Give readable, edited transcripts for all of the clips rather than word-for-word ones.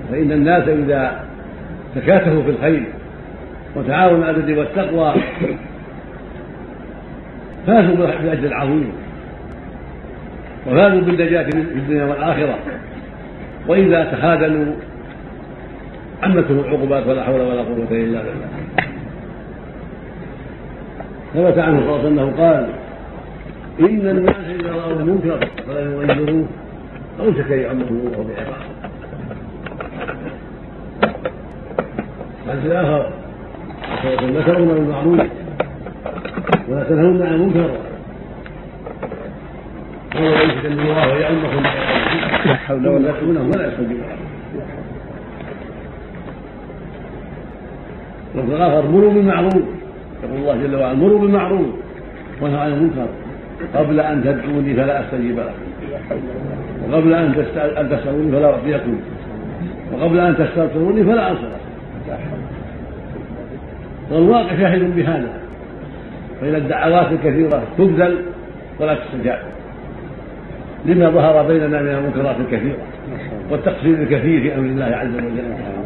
فإن الناس إذا تكاتفوا في الخير وتعاونوا على البر والتقوى فازوا بالأجر العظيم وفازوا بالنجاة في الدنيا والآخرة. وإذا تخاذلوا عمتهم العقوبات ولا حول ولا قوة إلا بالله. ثبت عنه صلى الله عليه وسلم أنه قال: إن الناس إذا رأوا المنكر فلا يغيروه أوشك يعمه الله بعقابه. الحديث الآخر: لا تأمرون بالمعروف ولا تنهون عن المنكر قالوا أوشك أن الله يعمكم لا حول ولا قوة ولا يستجيب لكم. واللفظ الآخر: مروا بالمعروف، يقول الله جل وعلا: مروا بالمعروف وانهوا عن المنكر قبل أن تدعوني فلا أستجيب لكم، وقبل أن تسألوني فلا أعطيكم، وقبل أن تستغفروني فلا أنصر لكم. والواقع شاهد بهذا، فإن الدعوات الكثيرة تبذل ولا تستجاب لما ظهر بيننا من المنكرات الكثيرة والتقصير الكثير في أمر الله عز وجل.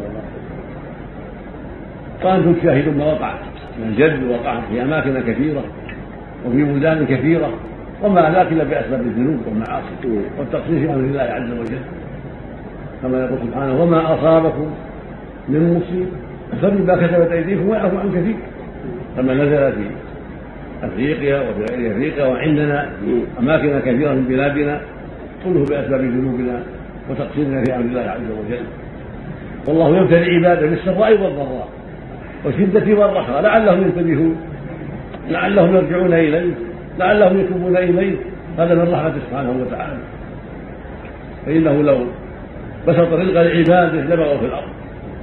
وأنتم تشاهدون ما وقع من الجد وقع في أماكن كثيرة وفي بلدان كثيرة، وما ذاك إلا بأسباب الذنوب والمعاصي والتقصير في أمر الله عز وجل، كما يقول سبحانه: وما أصابكم من مصيبة فبما كسبت أيديكم ويعفو عن كثير. كما نزل في أفريقيا وفي غير أفريقيا وعندنا أماكن كثيرة من بلادنا كله بأسباب ذنوبنا وتقصيرنا في أمر الله عز وجل. والله يبتلي عباده بالسراء والضراء والشدة والرخاء لعلهم ينتبهون، لعلهم يرجعون إليه، لعلهم يتوبون إليه. هذا من رحمته سبحانه وتعالى، فإنه لو بسط رزق لعباده لبغوا في الأرض،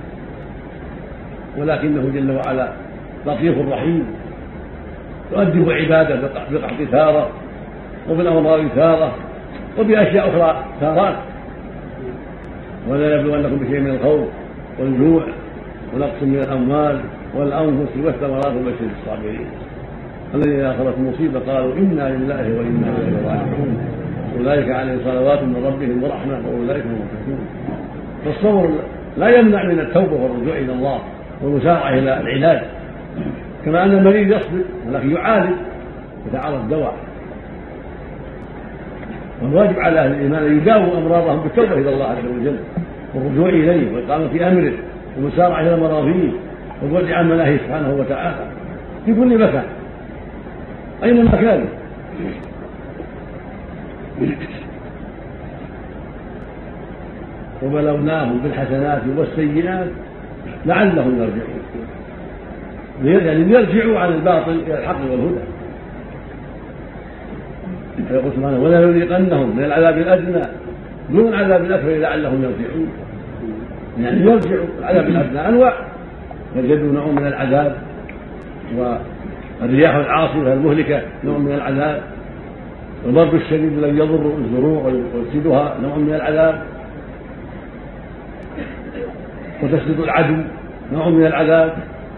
ولكنه جل وعلا لطيف رحيم يؤدب عباده بقحط تارة وبالأمراض تارة وبأشياء أخرى تارات. ولا يبلونكم بشيء من الخوف والجوع ونقص من الأموال والأنفس والثمرات وبشر الصابرين الذين إذا أخذتهم مصيبة قالوا إنا لله وإنا إليه راجعون أولئك عليهم صلوات من ربهم ورحمة وأولئك هم المهتدون. فالصبر لا يمنع من التوبة والرجوع إلى الله والمسارعة إلى العلاج، كما أن المريض يصبر ولكن يعالج يتعاطى الدواء. والواجب على أهل الإيمان أن يداووا أمراضهم بالتوبة إلى الله عز وجل والرجوع إليه والإقامة في أمره والمسارعة إلى مراضيه والبعد عن مناهيه سبحانه وتعالى في كل مكان أينما كان. وبلوناهم بالحسنات والسيئات لعلهم يرجعون، يعني ليرجعوا عن الباطل إلى الحق والهدى. فيقول سبحانه: ولا نذيقنهم من العذاب الأدنى دون العذاب الأكبر لعلهم يرجعون، يعني يرجعوا. العذاب الأدنى أنواع، يجد نوع من العذاب، والرياح العاصفة المهلكة نوع من العذاب، والبرد الشديد الذي يضر الزروع ويفسدها نوع من العذاب، وتسلط العدو نوع من العذاب،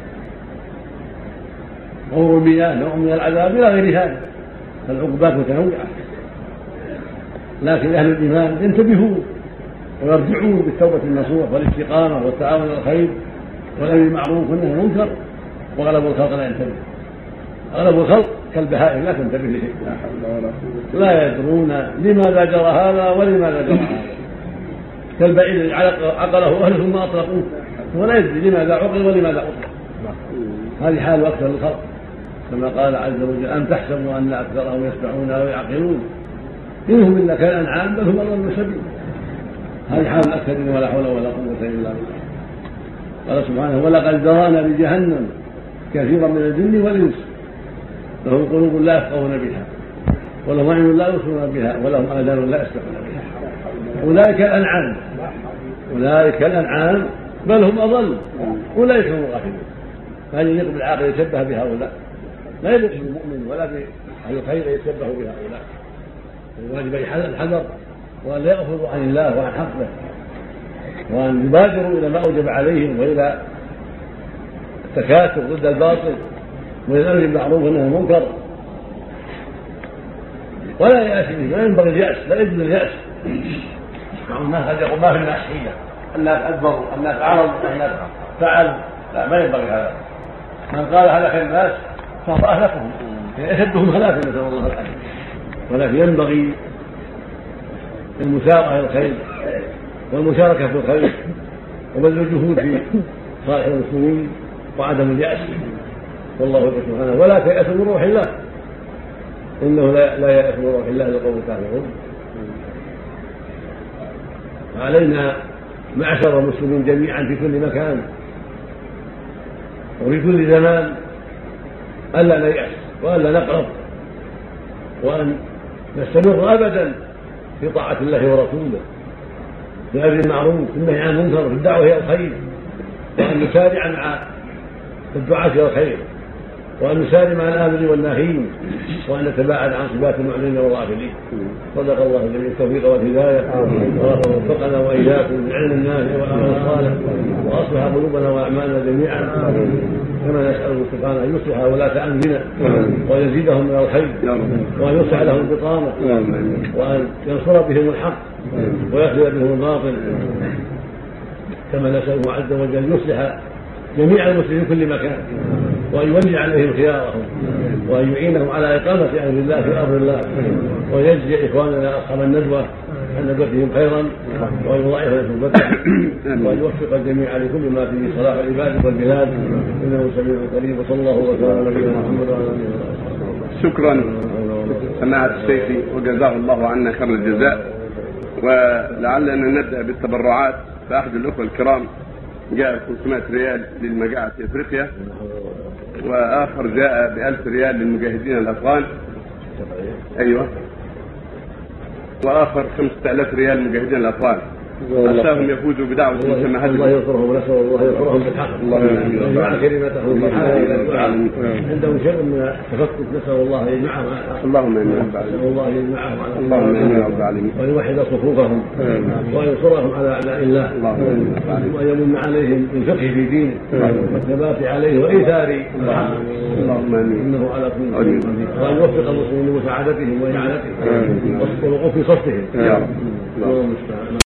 غور المياه نوع من العذاب إلى غير هذا. فالعقوبات متنوعة، لكن أهل الإيمان ينتبهون ويرجعون بالتوبة النصوح والاستقامة والتعاون على الخير والأمر بالمعروف والنهي عن المنكر. وغلب الخلق لا ينتبه، غلب الخلق كالبهائم لا تنتبه لشيء، لا يدرون لماذا جرى هذا ولماذا جرى هذا، كالبعيد عقله أهله ثم أطلقوه ولا يدري لماذا عقل ولماذا أطلق. هذه حال أكثر الخلق، كما قال عز وجل: أم تحسبوا أن أكثرهم يسمعون أو يعقلون إنهم إلا كالأنعام بل هم أضل سبيلا. هذه حال الأكثرين ولا حول ولا قوة إلا بالله. قال سبحانه: ولقد ذرأنا لجهنم كثيرا من الجن والإنس لهم قلوب لا يفقهون بها ولهم أعين لا يبصرون بها ولهم آذان لا يسمعون بها أولئك الأنعام، أولئك الأنعام بل هم أضل أولئك هم الغافلون. فهل يليق بالعاقل يتشبه بهؤلاء؟ لا يليق بالمؤمن ولا بأهل الخير يتشبه بهؤلاء. الواجب الحذر وأن لا يغفلوا عن الله وعن حقه، وأن يبادروا إلى ما أوجب عليهم وإلى التكاتف ضد الباطل وإلى الأمر بالمعروف والنهي عن المنكر، ولا يأس به، لا ينبغي اليأس، لا يجوز اليأس. الناس قد يقول: ما في الناس حيلة، الناس أدبروا، الناس عرضوا، الناس فعلوا، لا ما ينبغي هذا. من قال هلك الناس فهو أهلكهم، أشدهم هلاكا، نسأل الله العافية. ولكن ينبغي المسارعة إلى الخير والمشاركة في الخير وبذل الجهود في صالح المسلمين وعدم اليأس، والله يقول سبحانه: ولا تيأسوا من روح الله إنه لا يأس من روح الله لقوم كافرون. علينا معشر المسلمين جميعا في كل مكان وفي كل زمان ألا نيأس وألا نقرب، وأن نستمر أبدا في طاعة الله ورسوله، في الأمر بالمعروف، في النهي عن المنكر، في الدعوة إلى الخير، وأن نسارع مع الدعاة إلى الخير، وأن نسارع مع الآمرين والناهين، وأن نتباعد عن صفات المعلنين والغافلين. صدق الله جميع التوفيق والهداية، ووفقنا وإياكم لعلم النافع والعمل الصالح، وأصلح قلوبنا وأعمالنا جميعا، كما نسأله سبحانه أن يصلح ولاة أمرنا وأن يزيدهم من الخير وأن يصلح لهم البطانة وأن ينصر بهم الحق ويخذل بهم الباطل، كما نسأله عز وجل يصلح جميع المسلمين في كل مكان وأن يولي عليهم خيارهم وأن يعينهم على إقامة أمر الله في أرض الله، ويجزي إخواننا أصحاب الندوة عن ندوتهم خيرا وأن يضاعف لهم الفتح وأن يوفق الجميع لكل ما فيه صلاح العباد والبلاد، إنه سميع قريب. وصلى الله وسلم على نبينا محمد وعلى آله وصحبه. شكرا سماحة الشيخ وجزاه الله عنا خير الجزاء. ولعلنا نبدأ بالتبرعات. فأحد الأخوة الكرام جاء 500 ريال للمجاعة في أفريقيا، وآخر جاء ب1000 ريال للمجاهدين الأفغان، أيوة، وآخر 5000 ريال للمجاهدين الأفغان، عساهم يفوزوا بدعوة سماحة. الله ينصرهم ونسأل الله ينصرهم بالحق، ويجعل كلمتهم في حالة إلى الدعاء. عندهم شيء من التفكك، نسأل الله أن يجمعهم على الحق. اللهم آمين. نسأل الله أن يجمعهم على الحق، اللهم آمين يا رب العالمين. وأن يوحد صفوفهم وأن ينصرهم على أعداء الله، وأن يمن عليهم بالفقه في دينه والثبات عليه وإيثار الحق. اللهم آمين. إنه على كل شيء قدير. وأن يوفق المسلمين لمساعدتهم وإعانتهم والوقوف في صفهم. يا رب.